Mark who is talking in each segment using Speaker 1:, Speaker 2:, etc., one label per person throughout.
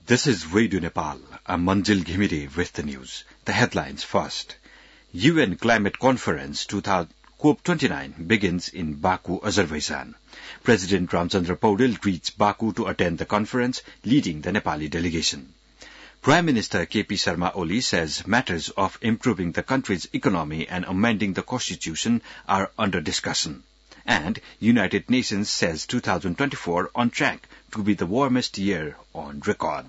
Speaker 1: This is Radio Nepal. I'm Manjil Ghimire with the news. The headlines first. UN Climate Conference COP29 begins in Baku, Azerbaijan. President Ramchandra Paudel reached Baku to attend the conference, leading the Nepali delegation. Prime Minister KP Sharma Oli says matters of improving the country's economy and amending the constitution are under discussion. And United Nations says 2024 on track to be the warmest year on record.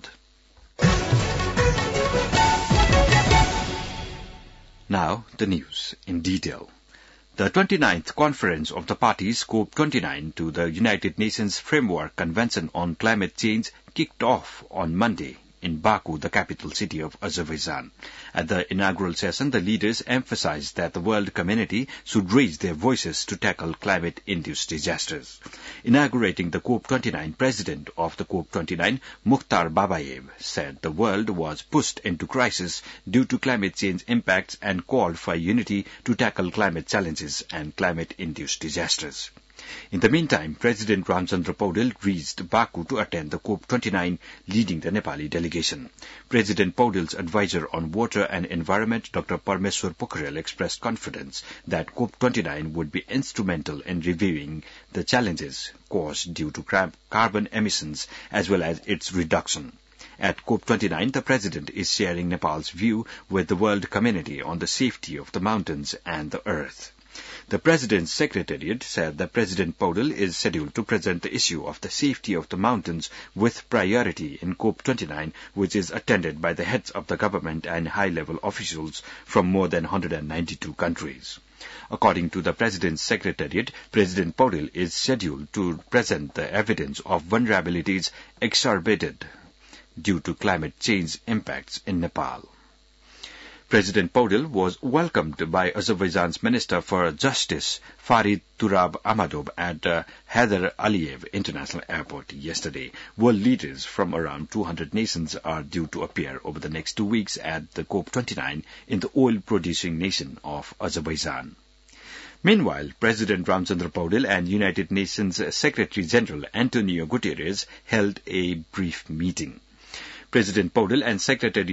Speaker 1: Now, the news in detail. The 29th Conference of the Parties, COP29, to the United Nations Framework Convention on Climate Change kicked off on Monday in Baku, the capital city of Azerbaijan. At the inaugural session, the leaders emphasized that the world community should raise their voices to tackle climate-induced disasters. Inaugurating the COP29, President of the COP29, Mukhtar Babayev, said the world was pushed into crisis due to climate change impacts and called for unity to tackle climate challenges and climate-induced disasters. In the meantime, President Ramchandra Paudel reached Baku to attend the COP29, leading the Nepali delegation. President Paudel's advisor on water and environment, Dr. Parmeshwar Pokhrel, expressed confidence that COP29 would be instrumental in reviewing the challenges caused due to carbon emissions as well as its reduction. At COP29, the President is sharing Nepal's view with the world community on the safety of the mountains and the earth. The President's Secretariat said that President Paudel is scheduled to present the issue of the safety of the mountains with priority in COP29, which is attended by the heads of the government and high-level officials from more than 192 countries. According to the President's Secretariat, President Paudel is scheduled to present the evidence of vulnerabilities exacerbated due to climate change impacts in Nepal. President Paudel was welcomed by Azerbaijan's Minister for Justice, Farid Turab Amadov, at Heydar Aliyev International Airport yesterday. World leaders from around 200 nations are due to appear over the next 2 weeks at the COP29 in the oil-producing nation of Azerbaijan. Meanwhile, President Ramchandra Paudel and United Nations Secretary-General Antonio Guterres held a brief meeting. President Paudel and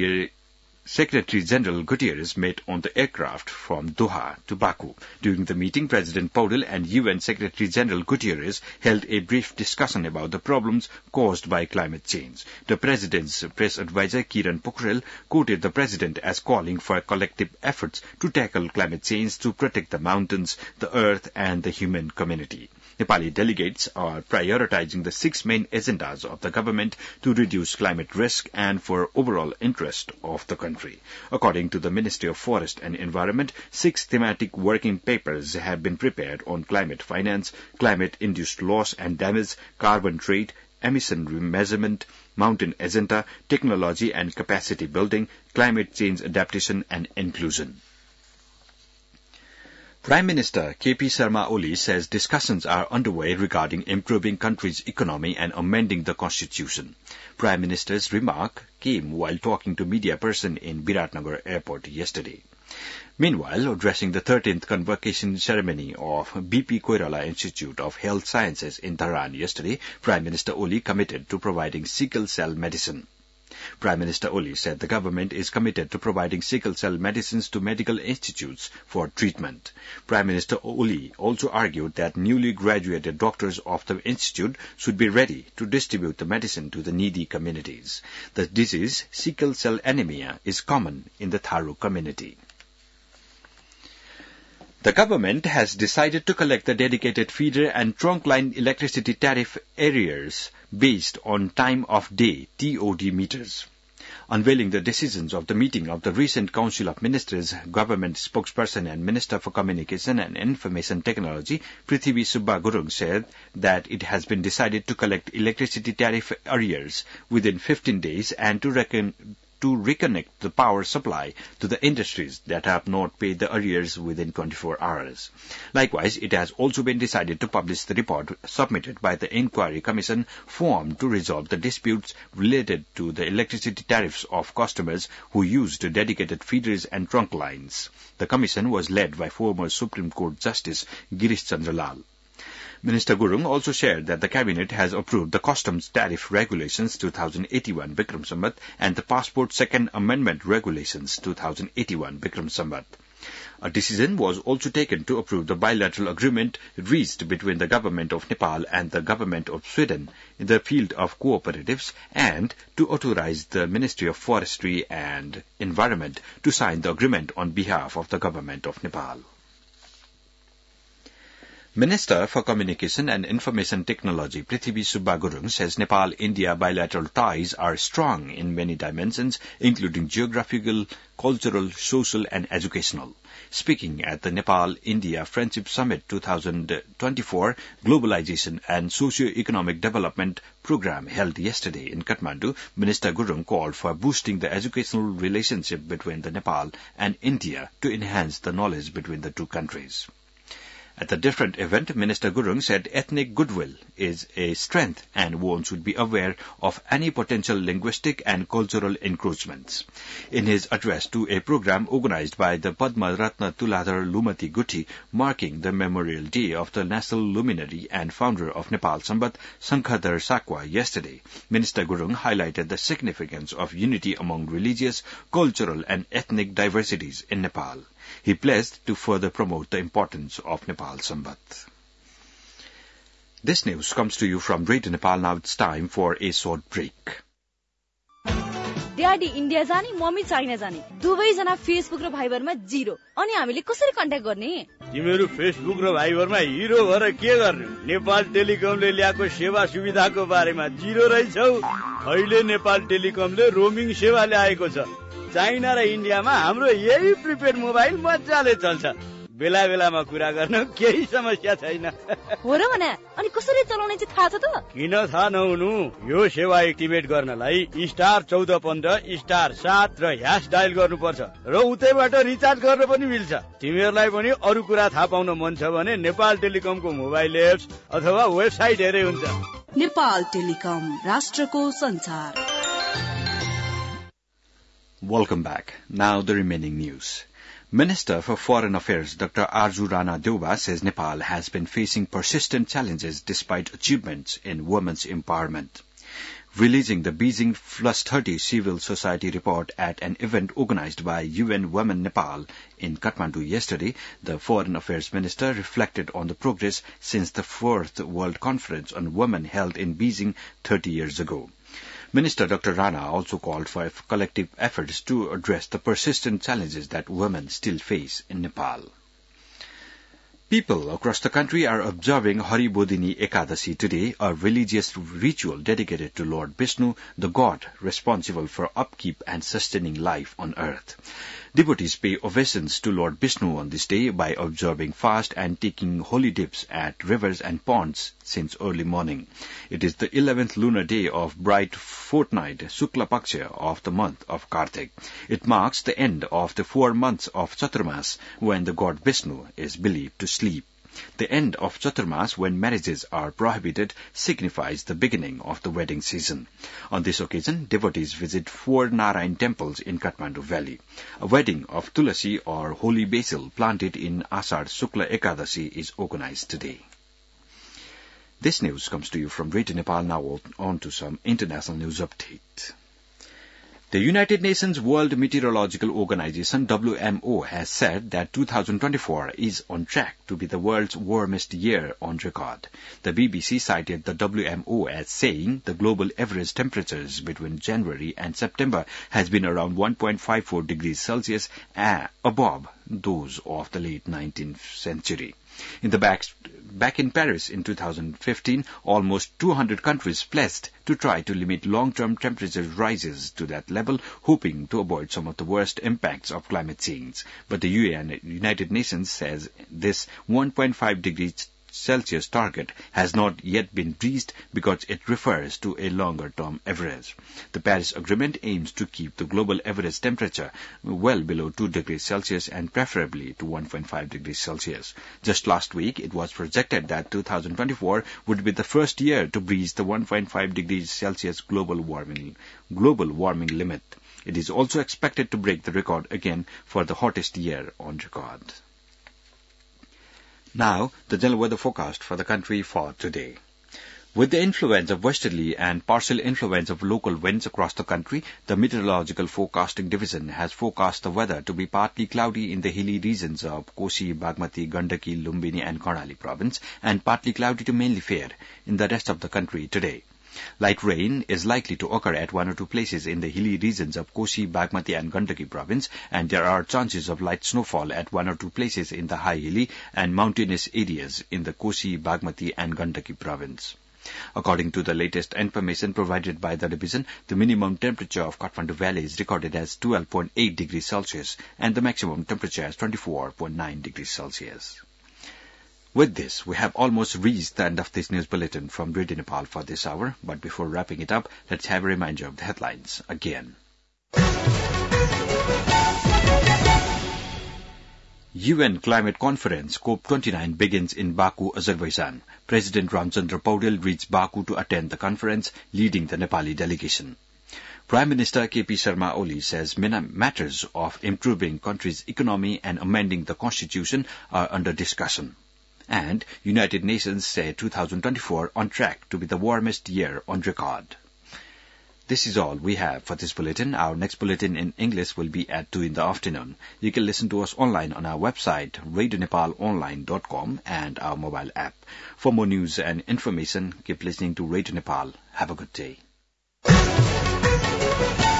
Speaker 1: Secretary-General Guterres met on the aircraft from Doha to Baku. During the meeting, President Paudel and UN Secretary-General Guterres held a brief discussion about the problems caused by climate change. The President's press advisor, Kiran Pokhrel, quoted the President as calling for collective efforts to tackle climate change to protect the mountains, the earth, and the human community. Nepali delegates are prioritizing the 6 main agendas of the government to reduce climate risk and for overall interest of the country. According to the Ministry of Forest and Environment, 6 thematic working papers have been prepared on climate finance, climate-induced loss and damage, carbon trade, emission measurement, mountain agenda, technology and capacity building, climate change adaptation and inclusion. Prime Minister KP Sharma Oli says discussions are underway regarding improving country's economy and amending the constitution. Prime Minister's remark came while talking to media person in Biratnagar Airport yesterday. Meanwhile, addressing the 13th convocation ceremony of BP Koirala Institute of Health Sciences in Dharan yesterday, Prime Minister Oli committed to providing sickle cell medicine. Prime Minister Oli said the government is committed to providing sickle cell medicines to medical institutes for treatment. Prime Minister Oli also argued that newly graduated doctors of the institute should be ready to distribute the medicine to the needy communities. The disease, sickle cell anemia, is common in the Tharo community. The government has decided to collect the dedicated feeder and trunk line electricity tariff arrears based on time of day TOD meters. Unveiling the decisions of the meeting of the recent Council of Ministers, Government spokesperson and Minister for Communication and Information Technology, Prithvi Subba Gurung, said that it has been decided to collect electricity tariff arrears within 15 days and to reconnect the power supply to the industries that have not paid the arrears within 24 hours. Likewise, it has also been decided to publish the report submitted by the Inquiry Commission formed to resolve the disputes related to the electricity tariffs of customers who used dedicated feeders and trunk lines. The commission was led by former Supreme Court Justice Girish Chandra Lal. Minister Gurung also shared that the Cabinet has approved the Customs Tariff Regulations 2081 Bikram Sambat and the Passport Second Amendment Regulations 2081 Bikram Sambat. A decision was also taken to approve the bilateral agreement reached between the Government of Nepal and the Government of Sweden in the field of cooperatives and to authorize the Ministry of Forestry and Environment to sign the agreement on behalf of the Government of Nepal. Minister for Communication and Information Technology Prithvi Subba Gurung says Nepal-India bilateral ties are strong in many dimensions, including geographical, cultural, social and educational. Speaking at the Nepal-India Friendship Summit 2024 Globalization and Socio-Economic Development Program held yesterday in Kathmandu, Minister Gurung called for boosting the educational relationship between the Nepal and India to enhance the knowledge between the two countries. At the different event, Minister Gurung said ethnic goodwill is a strength and one should be aware of any potential linguistic and cultural encroachments. In his address to a program organized by the Padma Ratna Tuladhar Lumati Guthi, marking the Memorial Day of the national luminary and founder of Nepal Sambat, Sankhadhar Sakwa, yesterday, Minister Gurung highlighted the significance of unity among religious, cultural and ethnic diversities in Nepal. He pledged to further promote the importance of Nepal Sambat. This news comes to you from Radio Nepal. Now it's time for a short break.
Speaker 2: Daddy India जाने, mommy China जाने, दुवै जना Facebook र भाइबरमा zero. अनि हामीले कसरी contact गर्ने?
Speaker 3: तिमीहरु Facebook र भाइबरमा हिरो भएर के गर्ने? नेपाल टेलिकमले ल्याएको सेवा सुविधाको बारेमा जिरो रहिछौ. अहिले नेपाल टेलिकमले रोमिङ सेवा ल्याएको छ. चाइना र इन्डियामा हाम्रो यही प्रिपेड मोबाइल मजाले चल्छ. बेला बेलामा कुरा गर्न केही समस्या छैन.
Speaker 2: हो र भने अनि कसरी चलाउने चाहिँ थाहा छ त?
Speaker 3: किन थाहा नहुनु? यो सेवा एक्टिभेट गर्नलाई *1415 *7 र # डायल गर्नुपर्छ र उतैबाट रिचार्ज गर्न पनि मिल्छ. तिमीहरूलाई पनि अरु कुरा थाहा पाउन मन छ भने नेपाल टेलिकमको मोबाइल एप्स अथवा वेबसाइट हेरे हुन्छ.
Speaker 4: नेपाल टेलिकम, राष्ट्रको संचार.
Speaker 1: Welcome back. Now the remaining news. Minister for Foreign Affairs Dr. Arju Rana Deuba says Nepal has been facing persistent challenges despite achievements in women's empowerment. Releasing the Beijing Plus 30 Civil Society report at an event organized by UN Women Nepal in Kathmandu yesterday, the Foreign Affairs Minister reflected on the progress since the 4th World Conference on Women held in Beijing 30 years ago. Minister Dr. Rana also called for collective efforts to address the persistent challenges that women still face in Nepal. People across the country are observing Hari Bodhini Ekadasi today, a religious ritual dedicated to Lord Vishnu, the god responsible for upkeep and sustaining life on earth. Devotees pay obeisance to Lord Vishnu on this day by observing fast and taking holy dips at rivers and ponds since early morning. It is the 11th lunar day of bright fortnight, Shukla Paksha, of the month of Kartik. It marks the end of the 4 months of Chaturmas, when the god Vishnu is believed to sleep. The end of Chaturmas, when marriages are prohibited, signifies the beginning of the wedding season. On this occasion, devotees visit 4 Narayan temples in Kathmandu Valley. A wedding of Tulasi or holy basil planted in Ashad Shukla Ekadasi is organized today. This news comes to you from Radio Nepal. Now on to some international news update. The United Nations World Meteorological Organization, WMO, has said that 2024 is on track to be the world's warmest year on record. The BBC cited the WMO as saying the global average temperatures between January and September has been around 1.54 degrees Celsius, above those of the late 19th century. In the back in Paris in 2015, almost 200 countries pledged to try to limit long-term temperature rises to that level, hoping to avoid some of the worst impacts of climate change. But the United Nations says this 1.5 degrees Celsius target has not yet been reached because it refers to a longer-term average. The Paris Agreement aims to keep the global average temperature well below 2 degrees Celsius and preferably to 1.5 degrees Celsius. Just last week, it was projected that 2024 would be the first year to breach the 1.5 degrees Celsius global warming limit. It is also expected to break the record again for the hottest year on record. Now, the general weather forecast for the country for today. With the influence of westerly and partial influence of local winds across the country, the Meteorological Forecasting Division has forecast the weather to be partly cloudy in the hilly regions of Kosi, Bagmati, Gandaki, Lumbini and Karnali province, and partly cloudy to mainly fair in the rest of the country today. Light rain is likely to occur at one or two places in the hilly regions of Kosi, Bagmati and Gandaki province, and there are chances of light snowfall at one or two places in the high hilly and mountainous areas in the Kosi, Bagmati and Gandaki province. According to the latest information provided by the division, the minimum temperature of Kathmandu Valley is recorded as 12.8 degrees Celsius and the maximum temperature as 24.9 degrees Celsius. With this, we have almost reached the end of this news bulletin from Radio Nepal for this hour, but before wrapping it up, let's have a reminder of the headlines again. UN Climate Conference COP29 begins in Baku, Azerbaijan. President Ramchandra Paudel reached Baku to attend the conference, leading the Nepali delegation. Prime Minister KP Sharma Oli says matters of improving country's economy and amending the constitution are under discussion. And United Nations say 2024 on track to be the warmest year on record. This is all we have for this bulletin. Our next bulletin in English will be at 2 in the afternoon. You can listen to us online on our website, RadioNepalOnline.com, and our mobile app. For more news and information, keep listening to Radio Nepal. Have a good day.